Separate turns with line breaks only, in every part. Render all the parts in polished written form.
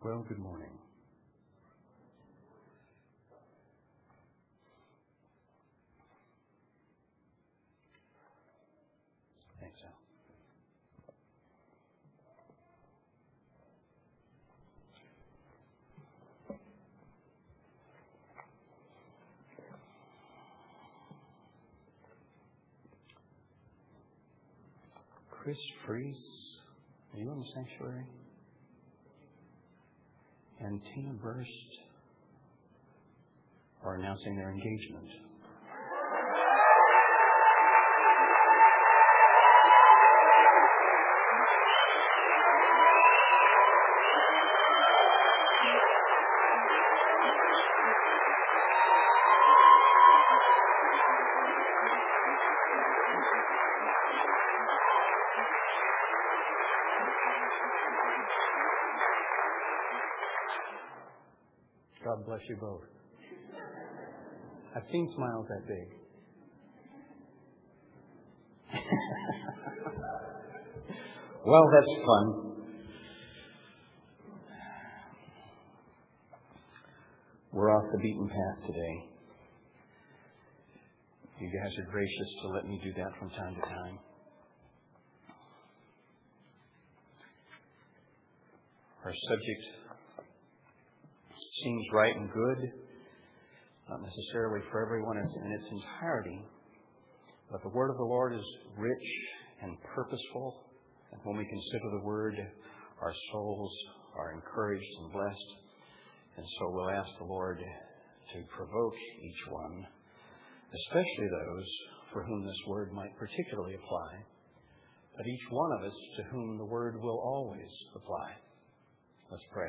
Well, good morning. Thanks, Al. Chris Freeze, are you in the sanctuary? And Tina Burst are announcing their engagement. God bless you both. I've seen smiles that big. Well, that's fun. We're off the beaten path today. You guys are gracious to let me do that from time to time. Our subject seems right and good, not necessarily for everyone in its entirety, but the Word of the Lord is rich and purposeful, and when we consider the Word, our souls are encouraged and blessed, and so we'll ask the Lord to provoke each one, especially those for whom this Word might particularly apply, but each one of us to whom the Word will always apply. Let's pray.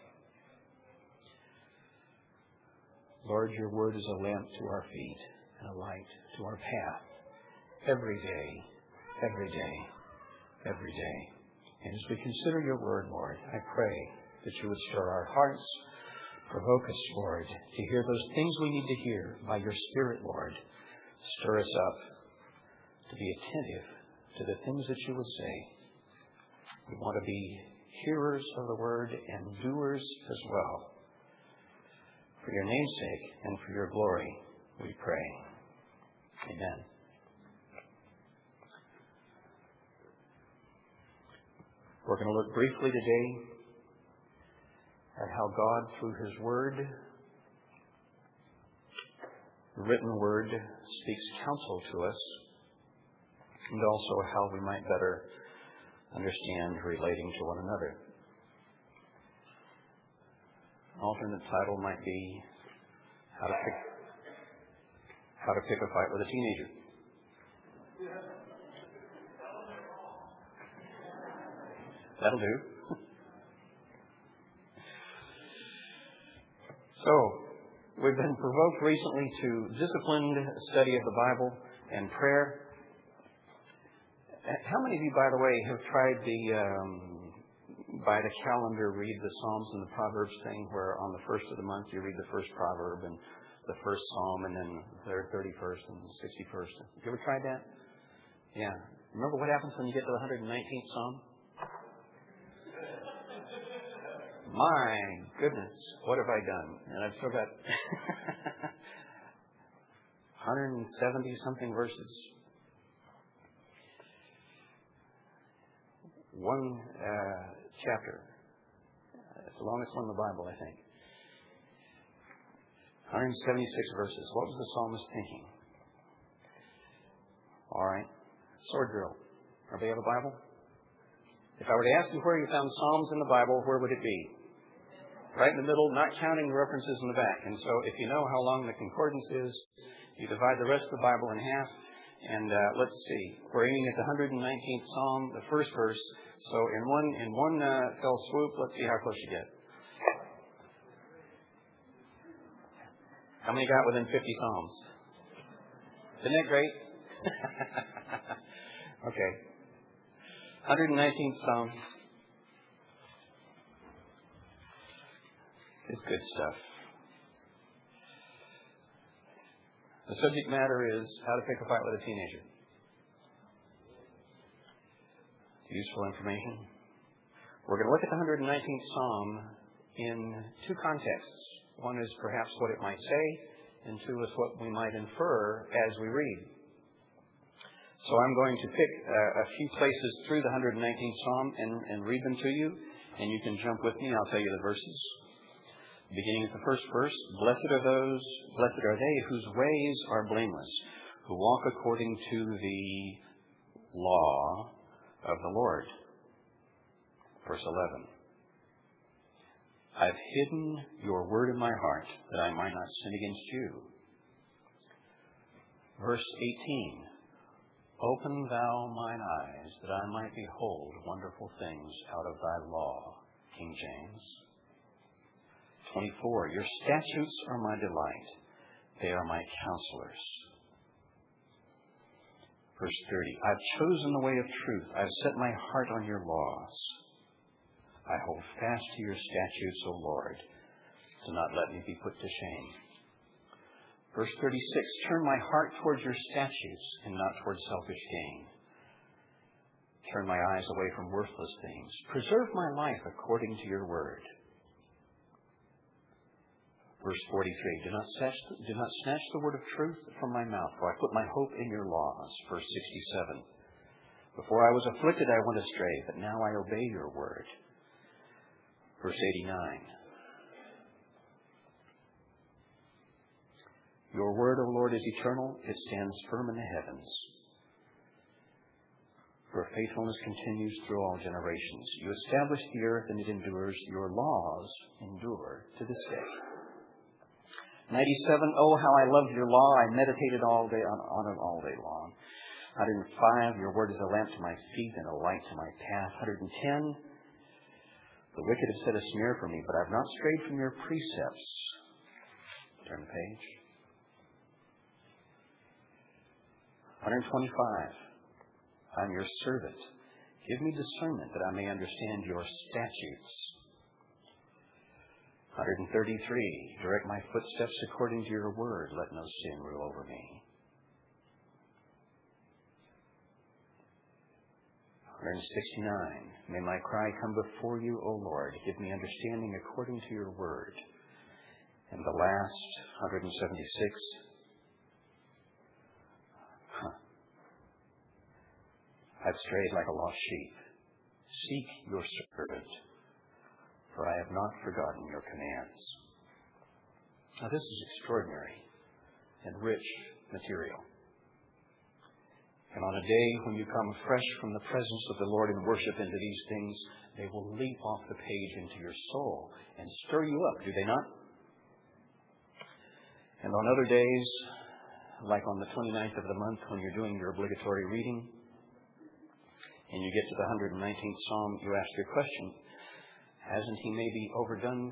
Lord, your word is a lamp to our feet and a light to our path every day, every day, every day. And as we consider your word, Lord, I pray that you would stir our hearts, provoke us, Lord, to hear those things we need to hear by your Spirit, Lord. Stir us up to be attentive to the things that you would say. We want to be hearers of the word and doers as well. For your name's sake and for your glory, we pray. Amen. We're going to look briefly today at how God, through his word, the written word, speaks counsel to us, and also how we might better understand relating to one another. An alternate title might be How to Pick a Fight with a Teenager. That'll do. So, we've been provoked recently to disciplined study of the Bible and prayer. How many of you, by the way, have tried by the calendar, read the Psalms and the Proverbs thing, where on the first of the month you read the first proverb and the first psalm and then the 31st and 61st? Have you ever tried that? Yeah. Remember what happens when you get to the 119th Psalm? My goodness, what have I done? And I've still got 170-something verses. One chapter. It's the longest one in the Bible, I think. 176 verses. What was the psalmist thinking? All right. Sword drill. Everybody have a Bible? If I were to ask you where you found Psalms in the Bible, where would it be? Right in the middle, not counting the references in the back. And so if you know how long the concordance is, you divide the rest of the Bible in half. And let's see. We're aiming at the 119th Psalm, the first verse. So in one fell swoop, let's see how close you get. How many got within 50 Psalms? Isn't that great? Okay. 119th Psalm. It's good stuff. The subject matter is how to pick a fight with a teenager. Useful information. We're going to look at the 119th Psalm in two contexts. One is perhaps what it might say, and two is what we might infer as we read. So I'm going to pick a few places through the 119th Psalm and read them to you, and you can jump with me. I'll tell you the verses. Beginning at the first verse, blessed are they whose ways are blameless, who walk according to the law of the Lord. Verse 11. I've hidden your word in my heart that I might not sin against you. Verse 18. Open thou mine eyes that I might behold wonderful things out of thy law. King James. 24. Your statutes are my delight. They are my counselors. Verse 30. I've chosen the way of truth. I've set my heart on your laws. I hold fast to your statutes, O Lord. Do not let me be put to shame. Verse 36. Turn my heart towards your statutes and not towards selfish gain. Turn my eyes away from worthless things. Preserve my life according to your word. Verse 43, do not snatch the word of truth from my mouth, for I put my hope in your laws. Verse 67, before I was afflicted I went astray, but now I obey your word. Verse 89, your word, O Lord, is eternal. It stands firm in the heavens. Your faithfulness continues through all generations. You establish the earth and it endures. Your laws endure to this day. 97, oh, how I loved your law. I meditated all day on it all day long. 105, your word is a lamp to my feet and a light to my path. 110, the wicked have set a snare for me, but I have not strayed from your precepts. Turn the page. 125, I'm your servant. Give me discernment that I may understand your statutes. 133, direct my footsteps according to your word. Let no sin rule over me. 169, may my cry come before you, O Lord. Give me understanding according to your word. And the last, 176, I've strayed like a lost sheep. Seek your servant, for I have not forgotten your commands. Now this is extraordinary and rich material. And on a day when you come fresh from the presence of the Lord and worship into these things, they will leap off the page into your soul and stir you up, do they not? And on other days, like on the 29th of the month when you're doing your obligatory reading, and you get to the 119th Psalm, you ask your question, hasn't he maybe overdone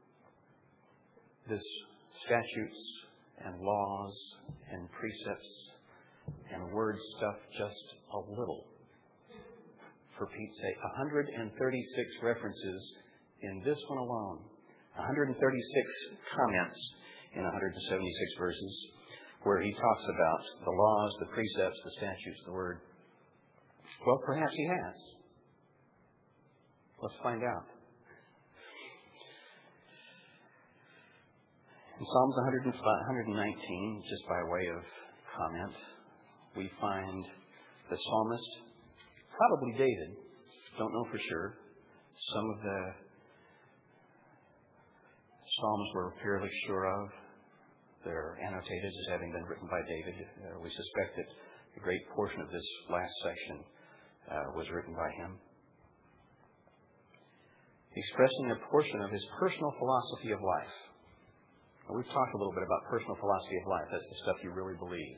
this statutes and laws and precepts and word stuff just a little? For Pete's sake, 136 references in this one alone, 136 comments in 176 verses where he talks about the laws, the precepts, the statutes, the word. Well, perhaps he has. Let's find out. In Psalms 119, just by way of comment, we find the psalmist, probably David, don't know for sure. Some of the psalms we're fairly sure of. They're annotated as having been written by David. We suspect that a great portion of this last section was written by him. Expressing a portion of his personal philosophy of life. Now, we've talked a little bit about personal philosophy of life. That's the stuff you really believe.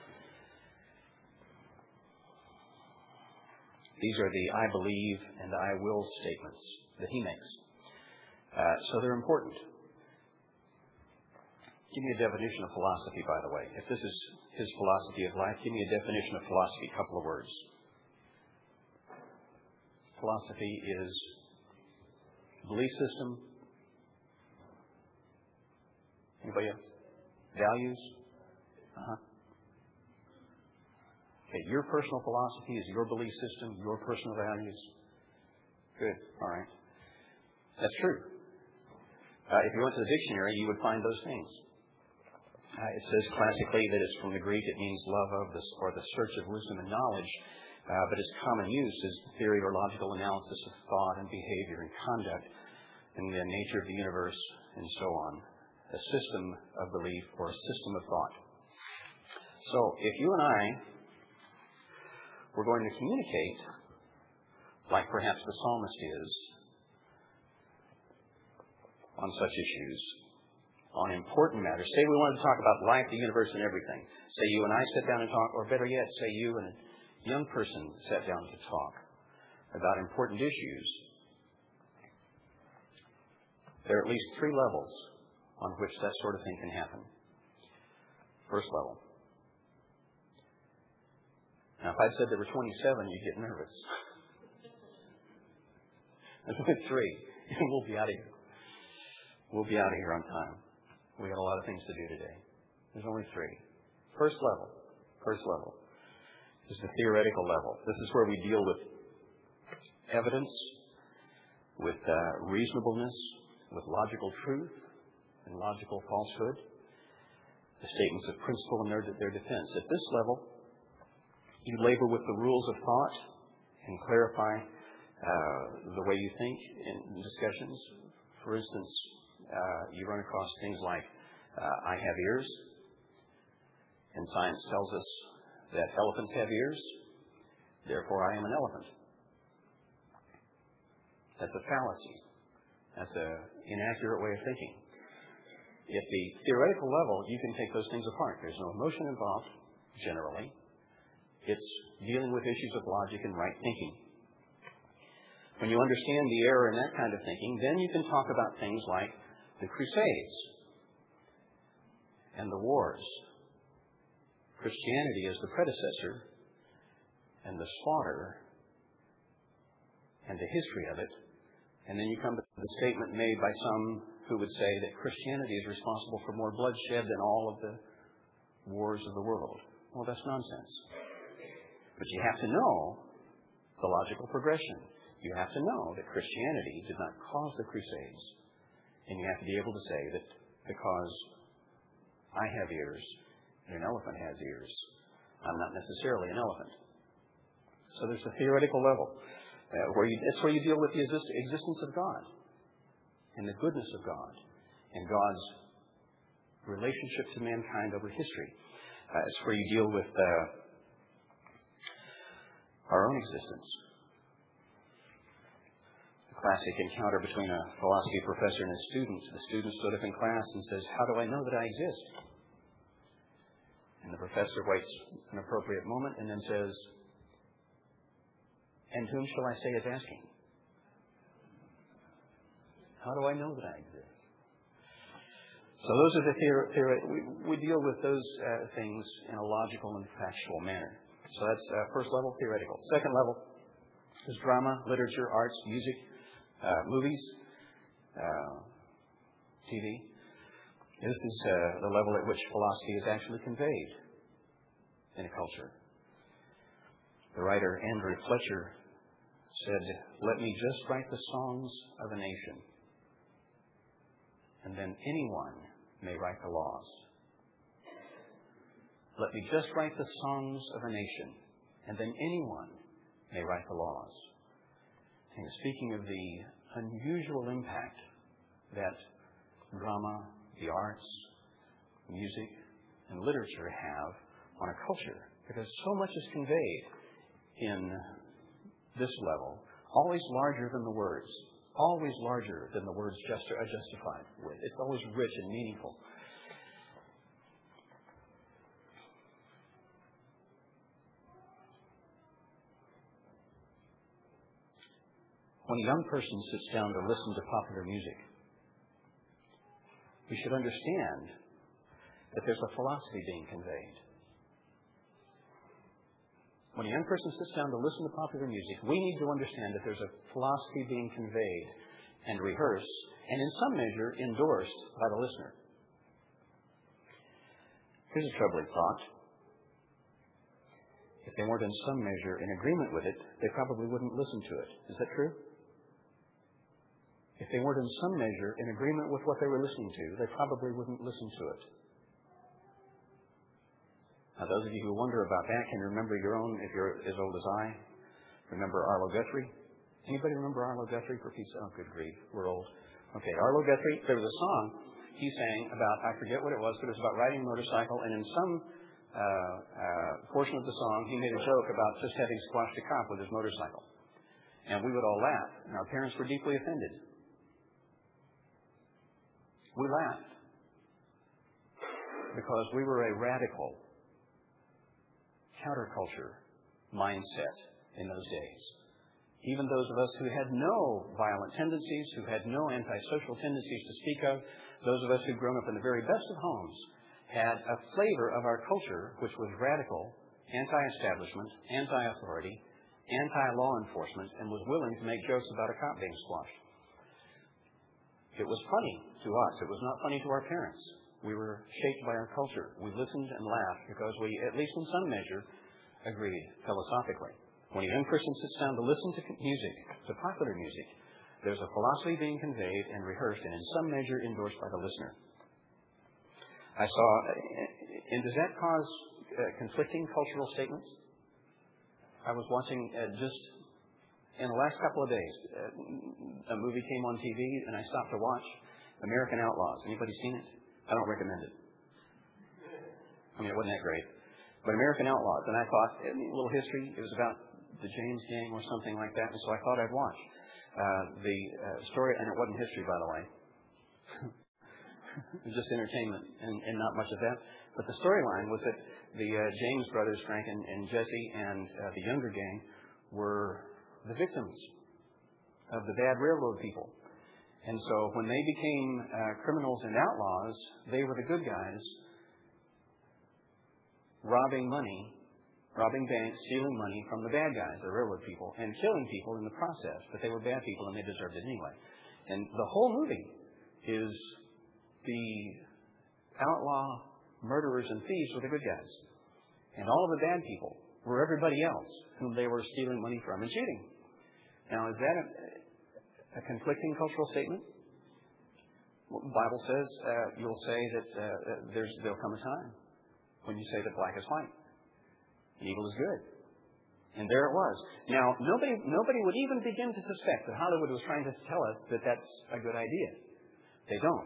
These are the I believe and I will statements that he makes. So they're important. Give me a definition of philosophy, by the way. If this is his philosophy of life, give me a definition of philosophy, a couple of words. Philosophy is belief system. Anybody else? Values? Okay, your personal philosophy is your belief system, your personal values. Good, all right. That's true. If you went to the dictionary, you would find those things. It says classically that it's from the Greek. It means love of or the search of wisdom and knowledge, but its common use is the theory or logical analysis of thought and behavior and conduct and the nature of the universe and so on. A system of belief or a system of thought. So if you and I were going to communicate, like perhaps the psalmist is, on such issues, on important matters. Say we wanted to talk about life, the universe, and everything. Say you and I sit down and talk, or better yet, say you and a young person sat down to talk about important issues. There are at least 3 levels on which that sort of thing can happen. First level. Now, if I'd said there were 27, you'd get nervous. There's only 3, and we'll be out of here. We'll be out of here on time. We got a lot of things to do today. There's only 3. First level is the theoretical level. This is where we deal with evidence, with reasonableness, with logical truth and logical falsehood, the statements of principle and their defense. At this level, you labor with the rules of thought and clarify the way you think in discussions. For instance, you run across things like, I have ears, and science tells us that elephants have ears, therefore I am an elephant. That's a fallacy. That's an inaccurate way of thinking. At the theoretical level, you can take those things apart. There's no emotion involved, generally. It's dealing with issues of logic and right thinking. When you understand the error in that kind of thinking, then you can talk about things like the Crusades and the wars. Christianity is the predecessor, and the slaughter and the history of it. And then you come to the statement made by some who would say that Christianity is responsible for more bloodshed than all of the wars of the world. Well, that's nonsense. But you have to know the logical progression. You have to know that Christianity did not cause the Crusades. And you have to be able to say that because I have ears and an elephant has ears, I'm not necessarily an elephant. So there's the theoretical level. That's where you deal with the existence of God and the goodness of God and God's relationship to mankind over history. It's where you deal with our own existence. A classic encounter between a philosophy professor and his students. The student stood up in class and says, "How do I know that I exist?" And the professor waits an appropriate moment and then says, "And whom shall I say is asking? How do I know that I exist?" So those are the we deal with those things in a logical and factual manner. So that's first level, theoretical. Second level is drama, literature, arts, music, movies, TV. This is the level at which philosophy is actually conveyed in a culture. The writer Andrew Fletcher said, "Let me just write the songs of a nation, and then anyone may write the laws. Let me just write the songs of a nation, and then anyone may write the laws." And speaking of the unusual impact that drama, the arts, music, and literature have on a culture, because so much is conveyed in this level, always larger than the words, always larger than the words are justified with. It's always rich and meaningful. When a young person sits down to listen to popular music, we should understand that there's a philosophy being conveyed. When a young person sits down to listen to popular music, we need to understand that there's a philosophy being conveyed and rehearsed, and in some measure endorsed by the listener. Here's a troubling thought. If they weren't in some measure in agreement with it, they probably wouldn't listen to it. Is that true? if they weren't in some measure in agreement with what they were listening to, they probably wouldn't listen to it. Now, those of you who wonder about that can remember your own, if you're as old as I, remember Arlo Guthrie. Anybody remember Arlo Guthrie? For peace, oh, good grief, we're old. Okay, Arlo Guthrie, there was a song he sang about, I forget what it was, but it was about riding a motorcycle, and in some portion of the song, he made a joke about just having squashed a cop with his motorcycle. And we would all laugh, and our parents were deeply offended. We laughed because we were a radical counterculture mindset in those days. Even those of us who had no violent tendencies, who had no antisocial tendencies to speak of, those of us who'd grown up in the very best of homes, had a flavor of our culture which was radical, anti-establishment, anti-authority, anti-law enforcement, and was willing to make jokes about a cop being squashed. It was funny to us. It was not funny to our parents. We were shaped by our culture. We listened and laughed because we, at least in some measure, agreed philosophically. When a young person sits down to listen to music, to popular music, there's a philosophy being conveyed and rehearsed and in some measure endorsed by the listener. I saw, and does that cause conflicting cultural statements? I was watching just in the last couple of days, a movie came on TV and I stopped to watch American Outlaws. Anybody seen it? I don't recommend it. I mean, it wasn't that great. But American Outlaws, and I thought, a little history, it was about the James Gang or something like that, and so I thought I'd watch the story, and it wasn't history, by the way. It was just entertainment and not much of that. But the storyline was that the James brothers, Frank and Jesse, and the younger gang were the victims of the bad railroad people. And so when they became criminals and outlaws, they were the good guys robbing banks, stealing money from the bad guys, the railroad people, and killing people in the process. But they were bad people and they deserved it anyway. And the whole movie is the outlaw murderers and thieves were the good guys. And all of the bad people were everybody else whom they were stealing money from and cheating. Now, is that a conflicting cultural statement? Well, the Bible says you'll say that there'll come a time when you say that black is white and evil is good. And there it was. Now, nobody would even begin to suspect that Hollywood was trying to tell us that that's a good idea. They don't.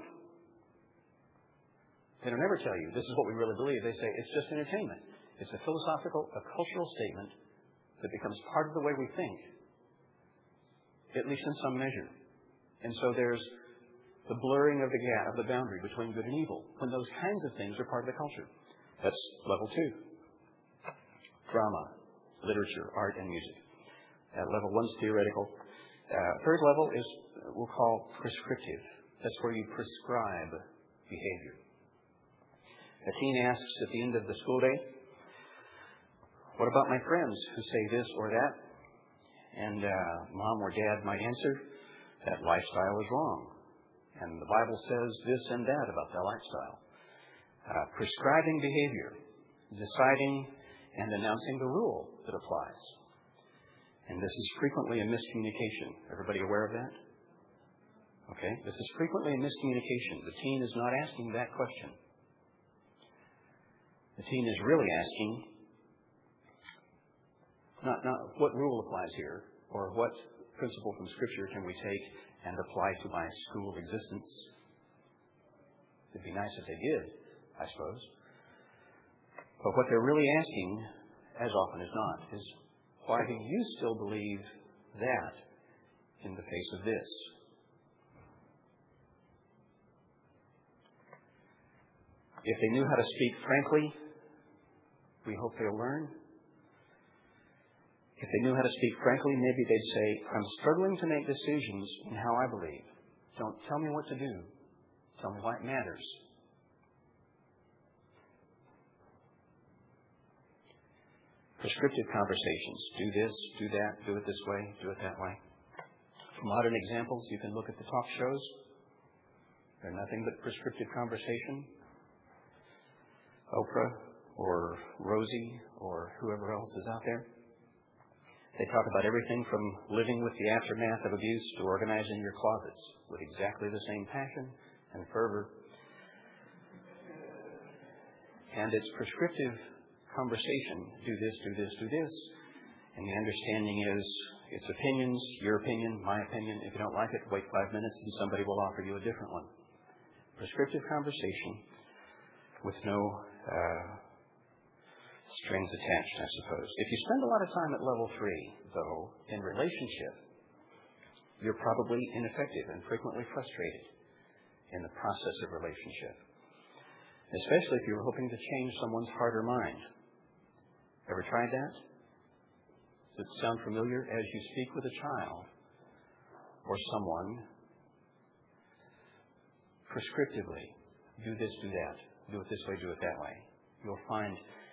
They don't ever tell you this is what we really believe. They say it's just entertainment. It's a philosophical, a cultural statement that becomes part of the way we think, at least in some measure. And so there's the blurring of the gap, of the boundary between good and evil, when those kinds of things are part of the culture. That's level 2. Drama, literature, art, and music. Level 1 is theoretical. Third level is we'll call prescriptive. That's where you prescribe behavior. A teen asks at the end of the school day, what about my friends who say this or that? And mom or dad might answer, that lifestyle is wrong. And the Bible says this and that about that lifestyle. Prescribing behavior, deciding and announcing the rule that applies. And this is frequently a miscommunication. Everybody aware of that? Okay? This is frequently a miscommunication. The teen is not asking that question. The teen is really asking not what rule applies here, or what principle from Scripture can we take and apply to my school existence. It'd be nice if they did, I suppose. But what they're really asking, as often as not, is why do you still believe that in the face of this? If they knew how to speak frankly, we hope they'll learn. If they knew how to speak frankly, maybe they'd say, I'm struggling to make decisions in how I believe. Don't tell me what to do. Tell me why it matters. Prescriptive conversations. Do this, do that, do it this way, do it that way. For modern examples, you can look at the talk shows. They're nothing but prescriptive conversation. Oprah or Rosie or whoever else is out there. They talk about everything from living with the aftermath of abuse to organizing your closets with exactly the same passion and fervor. And it's prescriptive conversation. Do this, do this, do this. And the understanding is it's opinions, your opinion, my opinion. If you don't like it, wait 5 minutes and somebody will offer you a different one. Prescriptive conversation with no strings attached, I suppose. If you spend a lot of time at level 3, though, in relationship, you're probably ineffective and frequently frustrated in the process of relationship, especially if you're hoping to change someone's heart or mind. Ever tried that? Does it sound familiar as you speak with a child or someone prescriptively? Do this, do that. Do it this way, do it that way. You'll find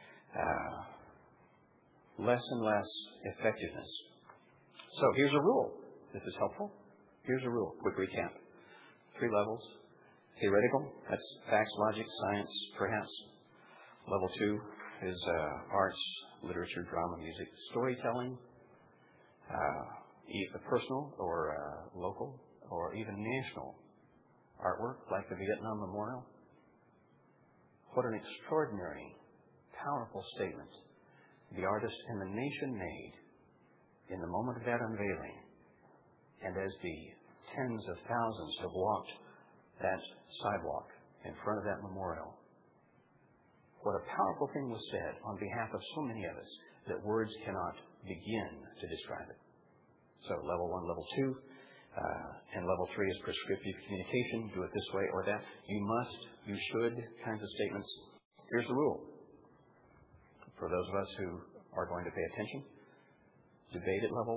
less and less effectiveness. So here's a rule. This is helpful. Here's a rule. Quick recap. 3 levels. Theoretical. That's facts, logic, science, perhaps. Level 2 is arts, literature, drama, music, storytelling, either personal or local or even national artwork like the Vietnam Memorial. What an extraordinary, powerful statement the artist and the nation made in the moment of that unveiling. And as the tens of thousands have walked that sidewalk in front of that memorial, what a powerful thing was said on behalf of so many of us that words cannot begin to describe it. So level 1, level 2, and level 3 is prescriptive communication. Do it this way or that. You must, you should kinds of statements. Here's the rule. For those of us who are going to pay attention, debate at level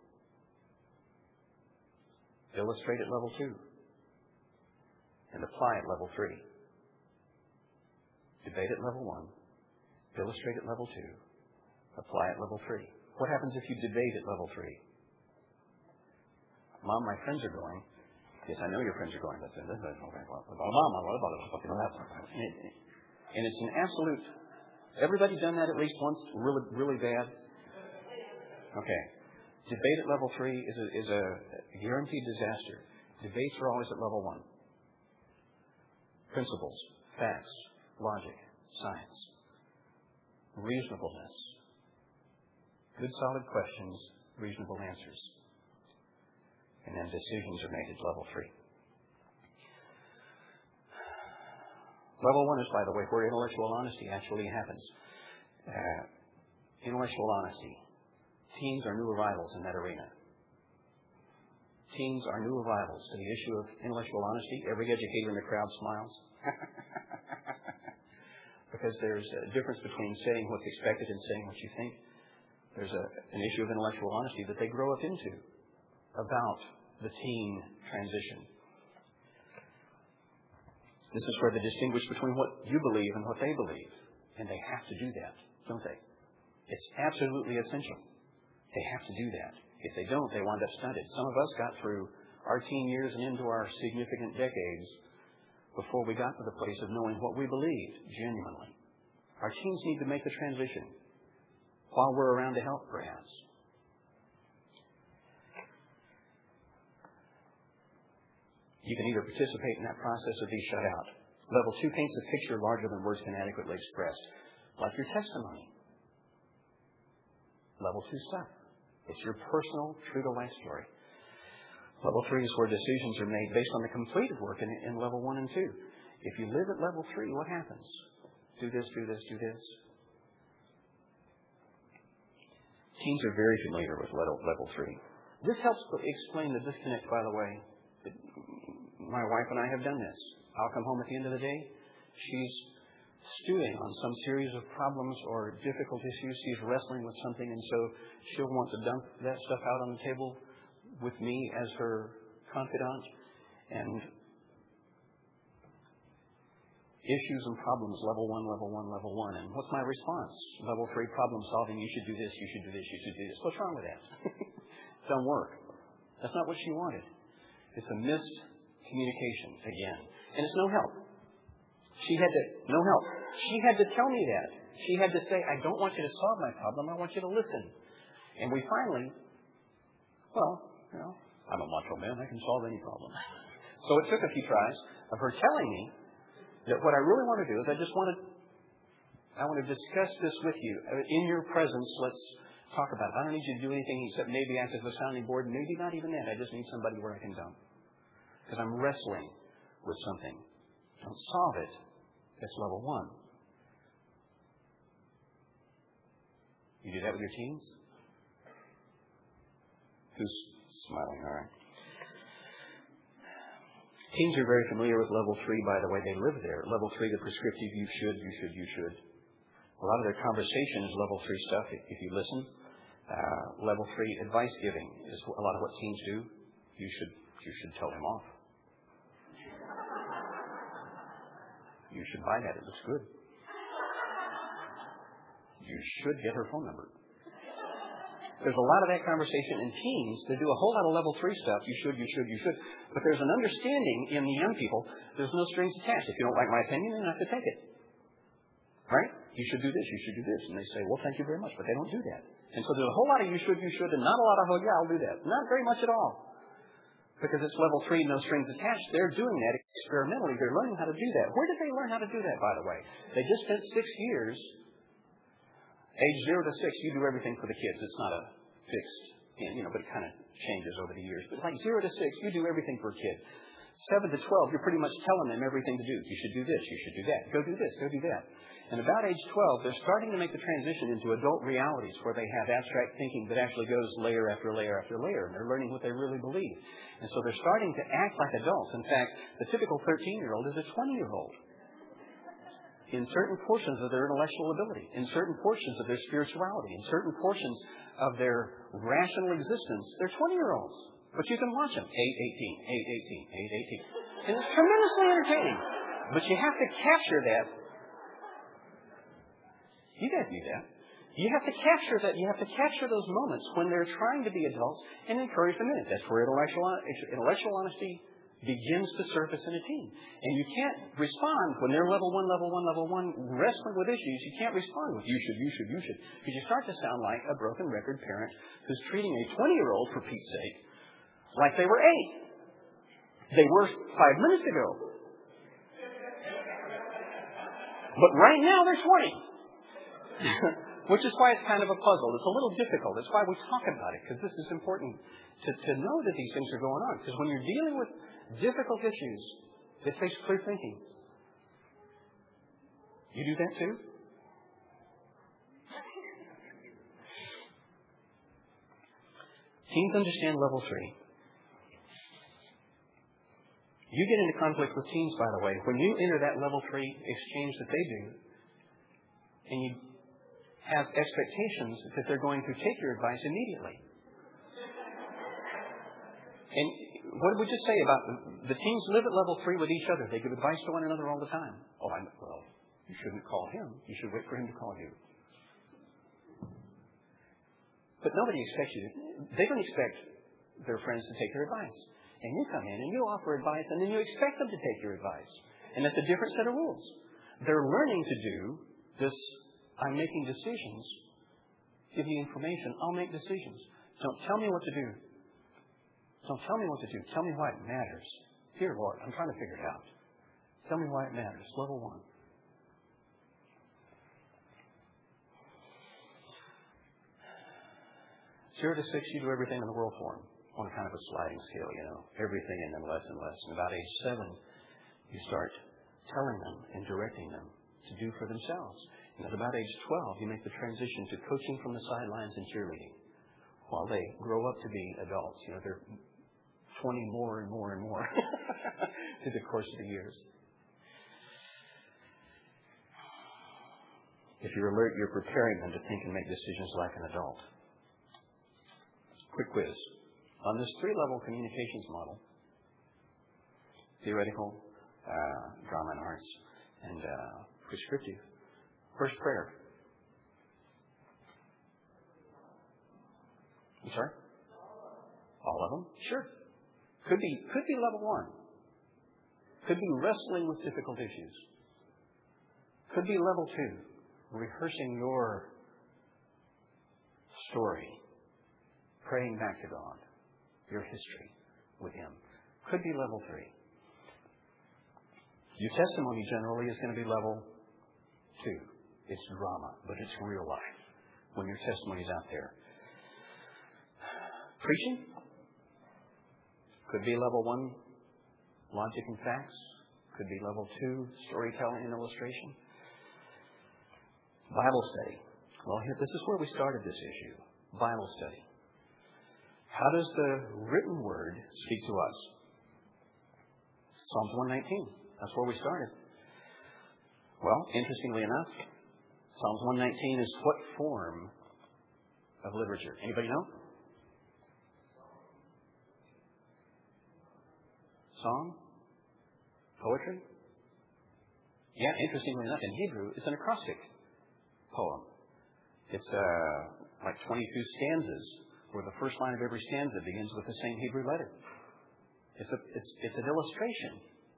1. Illustrate at level 2. And apply at level 3. Debate at level 1. Illustrate at level 2. Apply at level 3. What happens if you debate at level 3? Mom, my friends are going. Yes, I know your friends are going. And it's an absolute. Everybody done that at least once? Really, really bad? Okay. Debate at level 3 is a guaranteed disaster. Debates are always at level 1. Principles, facts, logic, science, reasonableness, good solid questions, reasonable answers. And then decisions are made at level 3. Level 1 is, by the way, where intellectual honesty actually happens. Intellectual honesty. Teens are new arrivals in that arena. Teens are new arrivals to the issue of intellectual honesty. Every educator in the crowd smiles. Because there's a difference between saying what's expected and saying what you think. There's an issue of intellectual honesty that they grow up into about the teen transition. This is where they distinguish between what you believe and what they believe. And they have to do that, don't they? It's absolutely essential. They have to do that. If they don't, they wind up stunted. Some of us got through our teen years and into our significant decades before we got to the place of knowing what we believed genuinely. Our teens need to make the transition while we're around to help, perhaps. You can either participate in that process or be shut out. Level 2 paints a picture larger than words can adequately express, like your testimony. Level 2 stuff. It's your personal, true-to-life story. Level 3 is where decisions are made based on the completed work in level 1 and 2. If you live at level 3, what happens? Do this, do this, do this. Teens are very familiar with level 3. This helps explain the disconnect, by the way. My wife and I have done this. I'll come home at the end of the day. She's stewing on some series of problems or difficult issues. She's wrestling with something, and so she'll want to dump that stuff out on the table with me as her confidant. And issues and problems, level 1, level 1, level 1. And what's my response? Level 3, problem solving. You should do this, you should do this, you should do this. What's wrong with that? It don't work. That's not what she wanted. It's a missed communication again. And it's no help. No help. She had to tell me that. She had to say, I don't want you to solve my problem. I want you to listen. And we finally, I'm a macho man. I can solve any problem. So it took a few tries of her telling me that what I really want to do is I want to discuss this with you. In your presence, let's talk about it. I don't need you to do anything except maybe act as a sounding board. Maybe not even that. I just need somebody where I can dump. Because I'm wrestling with something. Don't solve it. That's level 1. You do that with your teens? Who's smiling? All right. Teens are very familiar with level 3, by the way. They live there. Level 3, the prescriptive, you should. A lot of their conversation is level 3 stuff, if you listen. Level 3, advice giving is a lot of what teens do. You should tell him off. You should buy that. It looks good. You should get her phone number. There's a lot of that conversation in teens. They do a whole lot of level 3 stuff. You should. But there's an understanding in the young people. There's no strings attached. If you don't like my opinion, you don't have to take it. Right? You should do this. You should do this. And they say, well, thank you very much. But they don't do that. And so there's a whole lot of you should, and not a lot of, oh, yeah, I'll do that. Not very much at all. Because it's level 3, no strings attached. They're doing that experimentally. They're learning how to do that. Where did they learn how to do that, by the way? They just spent 6 years. Age 0 to 6, you do everything for the kids. It's not a fixed, but it kind of changes over the years. But like 0 to 6, you do everything for a kid. 7 to 12, you're pretty much telling them everything to do. You should do this. You should do that. Go do this. Go do that. And about age 12, they're starting to make the transition into adult realities where they have abstract thinking that actually goes layer after layer after layer. And they're learning what they really believe. And so they're starting to act like adults. In fact, the typical 13-year-old is a 20-year-old. In certain portions of their intellectual ability, in certain portions of their spirituality, in certain portions of their rational existence, they're 20-year-olds. But you can watch them. 8, 18, 8, 18, 8, 18. And it's tremendously entertaining. But you have to capture that. You guys do that. You have to capture that. You have to capture those moments when they're trying to be adults and encourage them in it. That's where intellectual honesty begins to surface in a teen. And you can't respond when they're level 1, wrestling with issues. You can't respond with you should. Because you start to sound like a broken record parent who's treating a 20-year-old, for Pete's sake, like they were 8. They were 5 minutes ago. But right now they're 20. Which is why it's kind of a puzzle. It's a little difficult. It's why we talk about it, because this is important to know that these things are going on. Because when you're dealing with difficult issues, it takes clear thinking. You do that too? Teens understand level 3. You get into conflict with teens, by the way, when you enter that level 3 exchange that they do, and you have expectations that they're going to take your advice immediately. And what did we just say about the teens live at level 3 with each other? They give advice to one another all the time. Oh, you shouldn't call him. You should wait for him to call you. But nobody expects you to. They don't expect their friends to take their advice. And you come in and you offer advice, and then you expect them to take your advice. And that's a different set of rules. They're learning to do this. I'm making decisions. Give me information. I'll make decisions. Don't tell me what to do. Don't tell me what to do. Tell me why it matters. Dear Lord, I'm trying to figure it out. Tell me why it matters. Level 1. Zero to 6, you do everything in the world for them. On kind of a sliding scale, everything and then less and less. And about age 7, you start telling them and directing them to do for themselves. And at about age 12, you make the transition to coaching from the sidelines and cheerleading. While they grow up to be adults, they're 20 more and more and more through the course of the years. If you're alert, you're preparing them to think and make decisions like an adult. Quick quiz. On this 3-level communications model, theoretical, drama and arts, and prescriptive, first prayer. I'm sorry? All of them? Sure. Could be level 1. Could be wrestling with difficult issues. Could be level 2, rehearsing your story praying back to God, your history with Him. Could be level 3. Your testimony generally is going to be level 2. It's drama, but it's real life when your testimony is out there. Preaching could be level 1, logic and facts. Could be level 2, storytelling and illustration. Bible study. Well, here, this is where we started this issue. Bible study. How does the written word speak to us? Psalms 119. That's where we started. Well, interestingly enough, Psalms 119 is what form of literature? Anybody know? Song? Poetry? Yeah, interestingly enough, in Hebrew, it's an acrostic poem. It's like 22 stanzas, where the first line of every stanza begins with the same Hebrew letter. It's an illustration.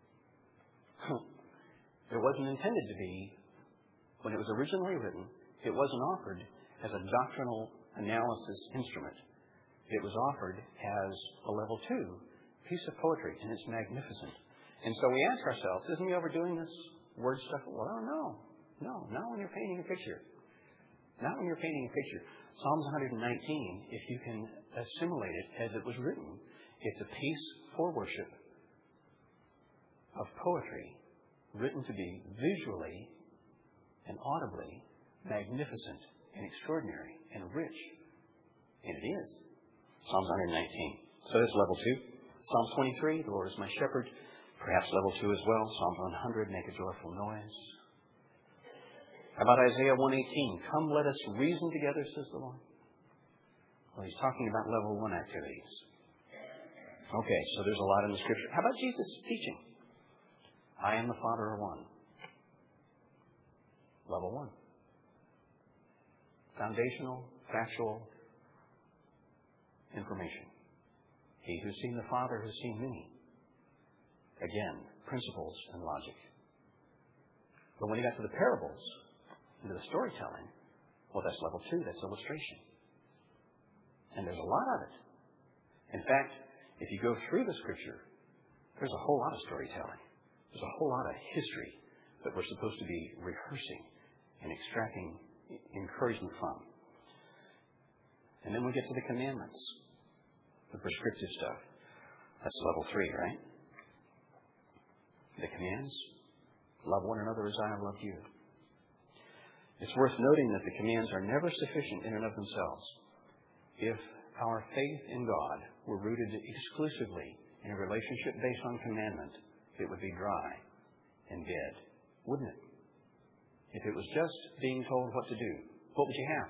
It wasn't intended to be, when it was originally written, it wasn't offered as a doctrinal analysis instrument. It was offered as a level 2 piece of poetry, and it's magnificent. And so we ask ourselves, isn't he overdoing this word stuff? Well, no. No, not when you're painting a picture. Not when you're painting a picture. Psalms 119, if you can assimilate it as it was written, it's a piece for worship of poetry written to be visually and audibly magnificent and extraordinary and rich. And it is. Psalms 119. So that's level 2. Psalm 23, the Lord is my shepherd. Perhaps level 2 as well. Psalm 100, make a joyful noise. How about Isaiah 118? Come, let us reason together, says the Lord. Well, he's talking about level 1 activities. Okay, so there's a lot in the Scripture. How about Jesus' teaching? I and the Father are one. Level 1. Foundational, factual information. He who's seen the Father has seen me. Again, principles and logic. But when he got to the parables, into the storytelling, well, that's level 2. That's illustration. And there's a lot of it. In fact, if you go through the Scripture, there's a whole lot of storytelling. There's a whole lot of history that we're supposed to be rehearsing and extracting encouragement from. And then we get to the commandments, the prescriptive stuff. That's level 3, right? The commands, love one another as I have loved you. It's worth noting that the commands are never sufficient in and of themselves. If our faith in God were rooted exclusively in a relationship based on commandment, it would be dry and dead, wouldn't it? If it was just being told what to do, what would you have?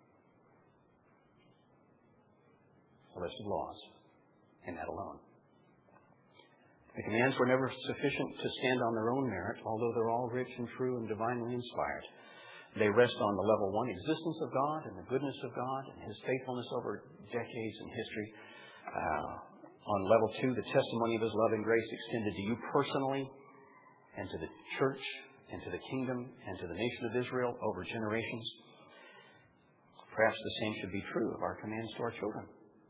A list of laws, and that alone. The commands were never sufficient to stand on their own merit, although they're all rich and true and divinely inspired. They rest on the level 1 existence of God and the goodness of God and His faithfulness over decades in history. On level 2, the testimony of His love and grace extended to you personally and to the church and to the kingdom and to the nation of Israel over generations. Perhaps the same should be true of our commands to our children.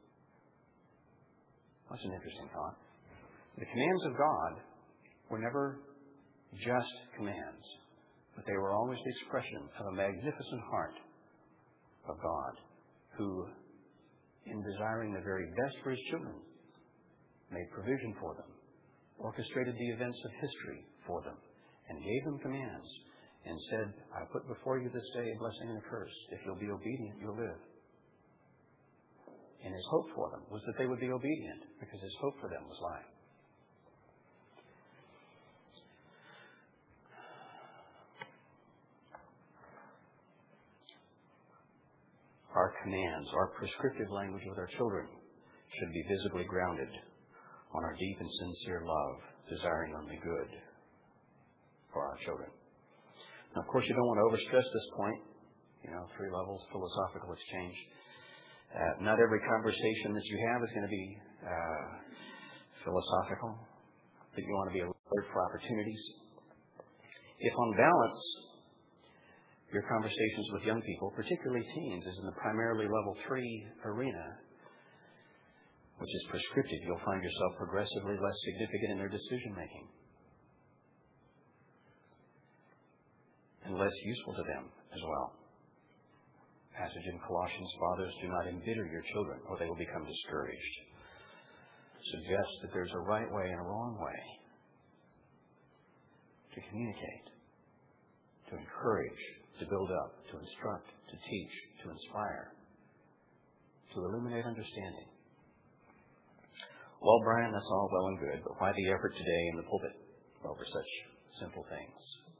That's an interesting thought. The commands of God were never just commands, but they were always the expression of a magnificent heart of God who, in desiring the very best for His children, made provision for them, orchestrated the events of history for them, and gave them commands and said, I put before you this day a blessing and a curse. If you'll be obedient, you'll live. And His hope for them was that they would be obedient, because His hope for them was life. Our commands, our prescriptive language with our children should be visibly grounded on our deep and sincere love, desiring only good for our children. Now, of course, you don't want to overstress this point. 3 levels, philosophical exchange. Not every conversation that you have is going to be philosophical, but you want to be alert for opportunities. If on balance, your conversations with young people, particularly teens, is in the primarily level 3 arena, which is prescriptive, you'll find yourself progressively less significant in their decision-making and less useful to them as well. Passage in Colossians, fathers, do not embitter your children, or they will become discouraged. Suggests that there's a right way and a wrong way to communicate, to encourage, to build up, to instruct, to teach, to inspire, to illuminate understanding. Well, Brian, that's all well and good, but why the effort today in the pulpit over such simple things?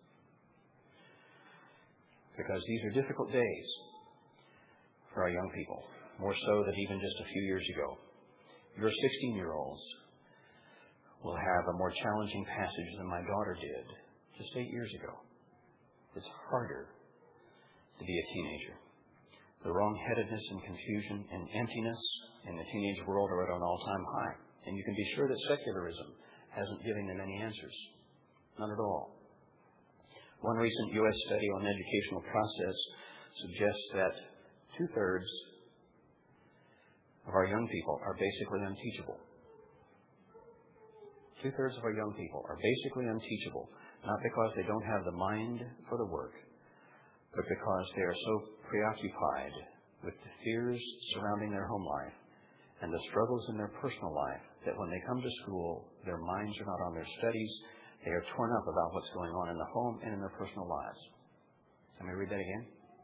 Because these are difficult days for our young people, more so than even just a few years ago. Your 16-year-olds will have a more challenging passage than my daughter did just 8 years ago. It's harder to be a teenager. The wrong-headedness and confusion and emptiness in the teenage world are at an all-time high. And you can be sure that secularism hasn't given them any answers. None at all. One recent U.S. study on the educational process suggests that 2/3 of our young people are basically unteachable. 2/3 of our young people are basically unteachable, not because they don't have the mind for the work, but because they are so preoccupied with the fears surrounding their home life and the struggles in their personal life that when they come to school, their minds are not on their studies. They are torn up about what's going on in the home and in their personal lives. Let me read that again.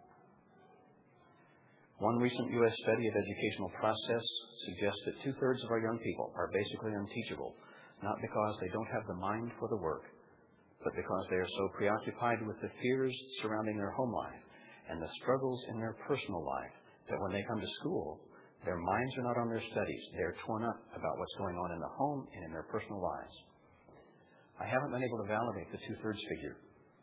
One recent U.S. study of educational process suggests that 2/3 of our young people are basically unteachable, not because they don't have the mind for the work, but because they are so preoccupied with the fears surrounding their home life and the struggles in their personal life that when they come to school, their minds are not on their studies. They are torn up about what's going on in the home and in their personal lives. I haven't been able to validate the 2/3 figure,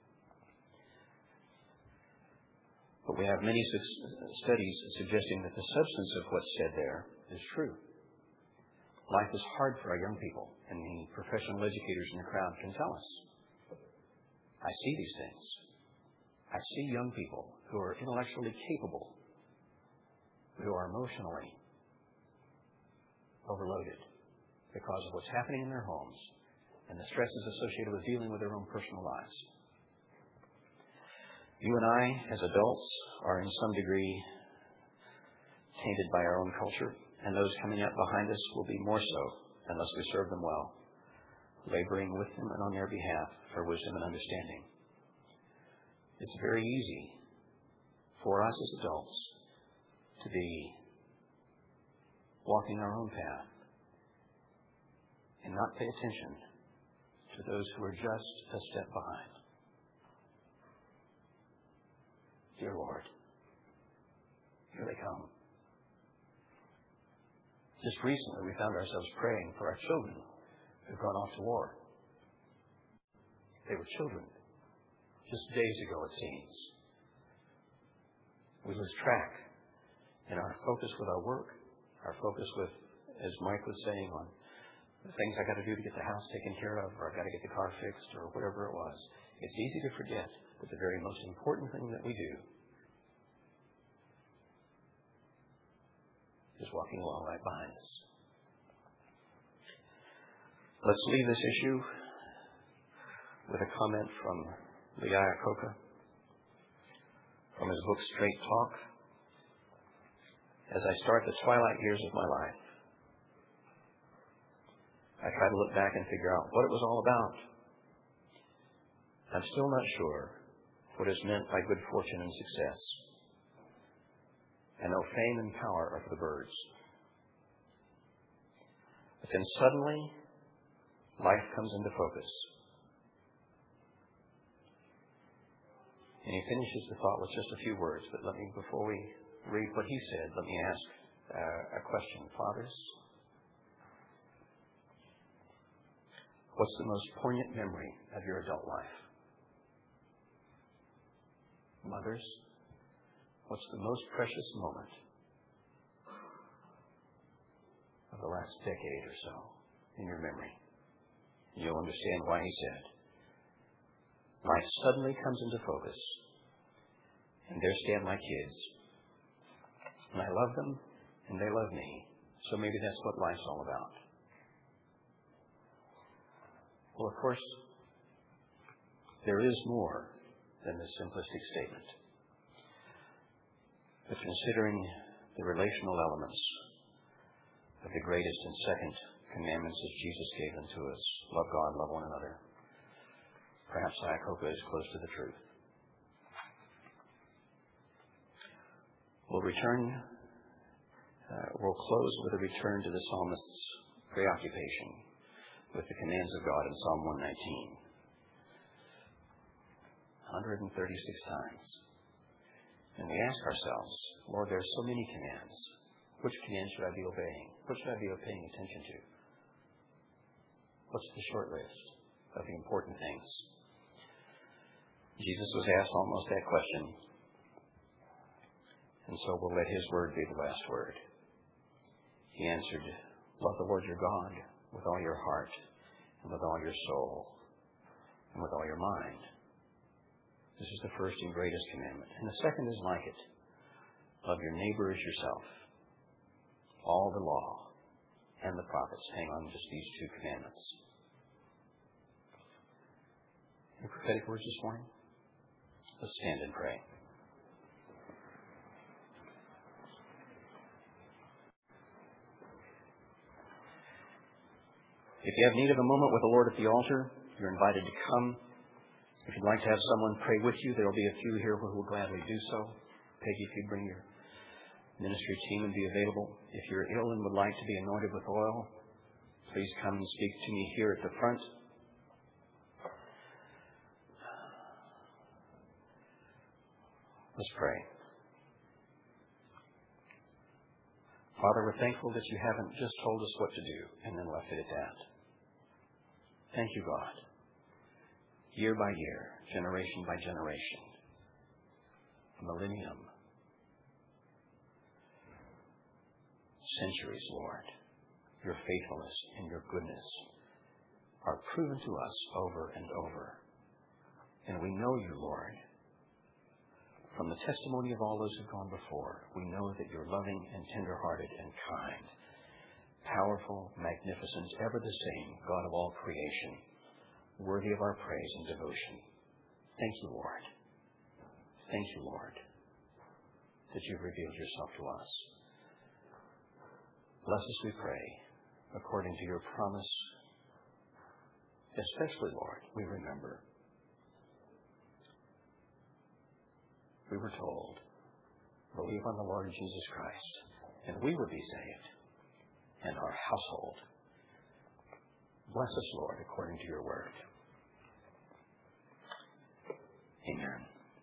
but we have many studies suggesting that the substance of what's said there is true. Life is hard for our young people, and the professional educators in the crowd can tell us. I see these things. I see young people who are intellectually capable, who are emotionally overloaded because of what's happening in their homes and the stresses associated with dealing with their own personal lives. You and I, as adults, are in some degree tainted by our own culture, and those coming up behind us will be more so unless we serve them well, laboring with them and on their behalf for wisdom and understanding. It's very easy for us as adults to be walking our own path and not pay attention to those who are just a step behind. Dear Lord, here they come. Just recently, we found ourselves praying for our children who've gone off to war. They were children. Just days ago, it seems. We lose track in our focus with our work, our focus with, as Mike was saying, on the things I got to do to get the house taken care of, or I got to get the car fixed, or whatever it was. It's easy to forget that the very most important thing that we do is walking along right behind us. Let's leave this issue with a comment from Lee Iacocca from his book Straight Talk. As I start the twilight years of my life, I try to look back and figure out what it was all about. I'm still not sure what is meant by good fortune and success. I know fame and power are for the birds. But then suddenly, life comes into focus. And he finishes the thought with just a few words, but before we read what he said, let me ask a question. Fathers, what's the most poignant memory of your adult life? Mothers, what's the most precious moment of the last decade or so in your memory? You'll understand why he said, life suddenly comes into focus, and there stand my kids. And I love them, and they love me, So maybe that's what life's all about. Well, of course, there is more than this simplistic statement. But considering the relational elements of the greatest and second commandments that Jesus gave unto us, love God, love one another, perhaps Iacopa is close to the truth. We'll close with a return to the psalmist's preoccupation with the commands of God in Psalm 119. 136 times. And we ask ourselves, Lord, there are so many commands. Which command should I be obeying? What should I be paying attention to? What's the short list of the important things? Jesus was asked almost that question. And so we'll let his word be the last word. He answered, love the Lord your God with all your heart and with all your soul and with all your mind. This is the first and greatest commandment. And the second is like it. Love your neighbor as yourself. All the law and the prophets hang on just these two commandments. Any prophetic words this morning? Let's stand and pray. If you have need of a moment with the Lord at the altar, you're invited to come. If you'd like to have someone pray with you, there will be a few here who will gladly do so. Peggy, if you'd bring your ministry team and be available. If you're ill and would like to be anointed with oil, please come and speak to me here at the front. Let's pray. Father, we're thankful that you haven't just told us what to do and then left it at that. Thank you, God. Year by year, generation by generation, millennium, centuries, Lord, your faithfulness and your goodness are proven to us over and over. And we know you, Lord. From the testimony of all those who've gone before, we know that you're loving and tender-hearted and kind, powerful, magnificent, ever the same, God of all creation, worthy of our praise and devotion. Thank you, Lord. Thank you, Lord, that you've revealed yourself to us. Bless us, we pray, according to your promise. Especially, Lord, we remember. We were told, believe on the Lord Jesus Christ, and we will be saved, and our household. Bless us, Lord, according to your word. Amen.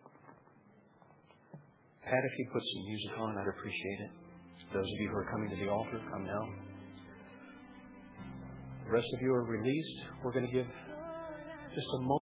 Pat, if you put some music on, I'd appreciate it. Those of you who are coming to the altar, come now. The rest of you are released. We're going to give just a moment.